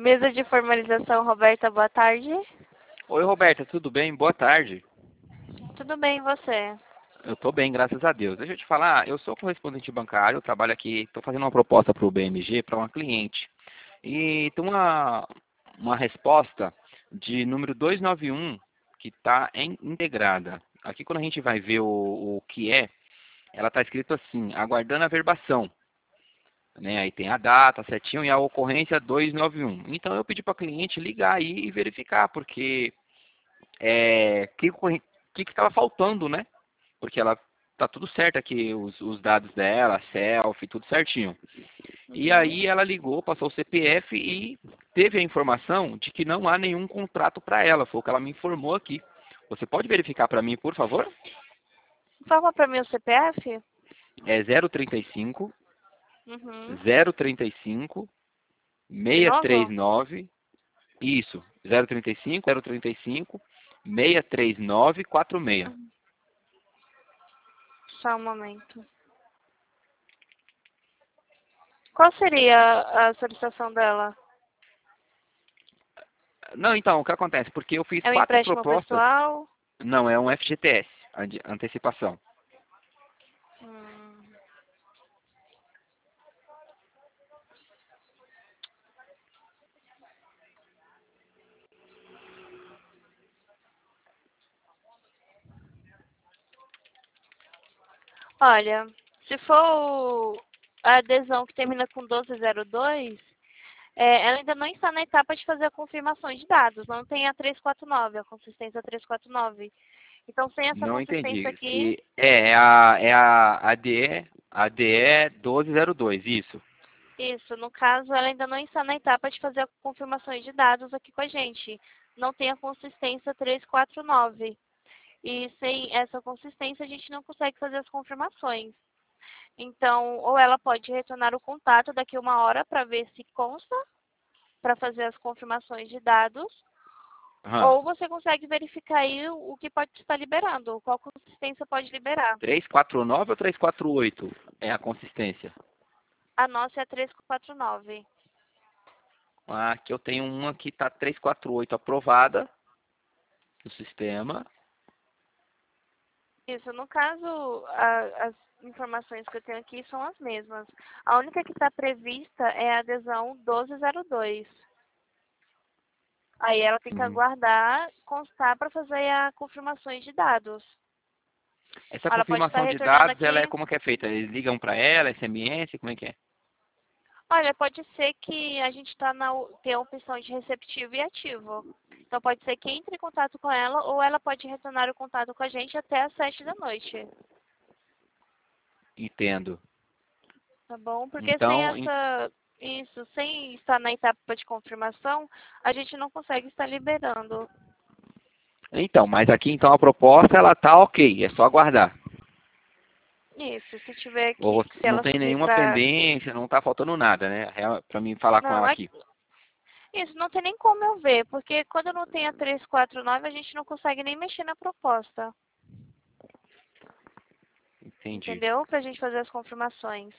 Mesa de formalização, Roberta, boa tarde. Oi, Roberta, tudo bem? Boa tarde. Tudo bem, e você? Eu estou bem, graças a Deus. Deixa eu te falar, eu sou correspondente bancário, eu trabalho aqui, estou fazendo uma proposta para o BMG, para uma cliente. E tem uma resposta de número 291 que está integrada. Aqui quando a gente vai ver o que é, ela está escrito assim, aguardando a verbação. Né? Aí tem a data certinho e a ocorrência 291. Então eu pedi para a cliente ligar aí e verificar, porque que estava faltando, né? Porque ela tá tudo certo aqui, os dados dela, selfie, tudo certinho. E Uhum. aí ela ligou, passou o CPF e teve a informação de que não há nenhum contrato para ela. Foi o que ela me informou aqui. Você pode verificar para mim, por favor? Informa para mim o CPF? É 035 Uhum. 035 De novo? 639. Isso, 035 035 639 46. Só um momento. Qual seria a solicitação dela? Não, então, o que acontece? Porque eu fiz É um 4 empréstimo propostas. pessoal? Não, é um FGTS, antecipação. Hum. Olha, se for a adesão que termina com 1202, ela ainda não está na etapa de fazer a confirmação de dados. Não tem a 349, a consistência 349. Então, sem essa Não consistência entendi. aqui, Se é a ADE 1202, isso. isso, no caso, ela ainda não está na etapa de fazer a confirmação de dados aqui com a gente. Não tem a consistência 349. E sem essa consistência, a gente não consegue fazer as confirmações. Então, ou ela pode retornar o contato daqui a uma hora para ver se consta, para fazer as confirmações de dados, Aham. ou você consegue verificar aí o que pode estar liberando, qual consistência pode liberar. 349 ou 348 é a consistência? A nossa é 349. Aqui eu tenho uma que está 348 aprovada no sistema. Isso, no caso, as informações que eu tenho aqui são as mesmas. A única que está prevista é a adesão 1202. Aí ela tem que Hum. aguardar constar para fazer a confirmações de dados. Essa Ela pode estar confirmação de retornando dados, ela é aqui. como que é feita? Eles ligam para ela, SMS, como é que é? Olha, pode ser que a gente tem a opção de receptivo e ativo. Então pode ser que entre em contato com ela ou ela pode retornar o contato com a gente até às 7 da noite. Entendo. Tá bom? Porque sem Então, isso, sem estar na etapa de confirmação, a gente não consegue estar liberando. mas aqui então a proposta ela tá ok, é só aguardar. Isso, se tiver Ou que, se não ela tem subir nenhuma para. pendência, não tá faltando nada, né? Para mim falar com Não, ela é aqui. isso, não tem nem como eu ver, porque quando não tem a 349, a gente não consegue nem mexer na proposta. Entendi. Entendeu? Pra gente fazer as confirmações.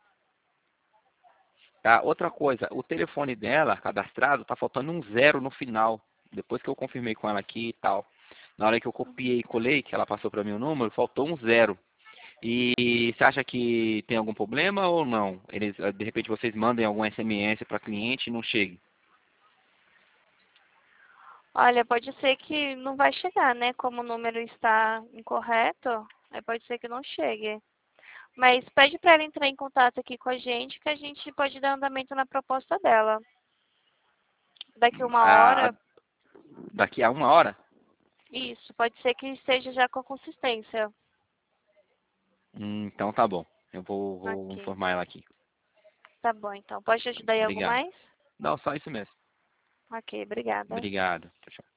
Tá? Outra coisa, o telefone dela, cadastrado, tá faltando um zero no final. Depois que eu confirmei com ela aqui e tal. Na hora que eu copiei e colei, que ela passou para mim o número, faltou um zero. E você acha que tem algum problema ou não? Eles, de repente vocês mandem algum SMS para cliente e não chegue. Olha, pode ser que não vai chegar, né? Como o número está incorreto, aí pode ser que não chegue. Mas pede para ela entrar em contato aqui com a gente, que a gente pode dar andamento na proposta dela. Daqui uma A- hora, a- Daqui a uma hora? isso, pode ser que esteja já com a consistência. Então tá bom. Eu vou Ok, informar ela aqui. tá bom então. Pode te ajudar em algo Obrigado. mais? Não, só isso mesmo. Ok, obrigada. Obrigado. Tchau, tchau.